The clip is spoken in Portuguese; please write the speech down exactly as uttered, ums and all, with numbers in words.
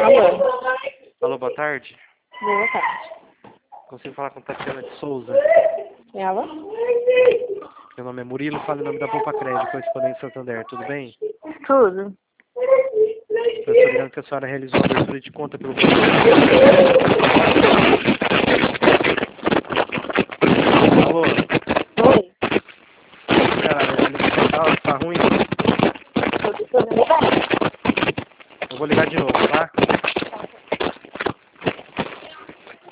Alô. Alô, boa tarde. Boa tarde. Consigo falar com Tatiana de Souza? Ela? Meu nome é Murilo, falo em nome da Poupa Crédito, correspondente Santander, tudo bem? Tudo. Eu estou ligando que a senhora realizou a abertura de conta pelo banco. Alô? Oi. Cara, a ligação tá, tá ruim. Tudo, tudo bem? Eu vou ligar de novo, tá?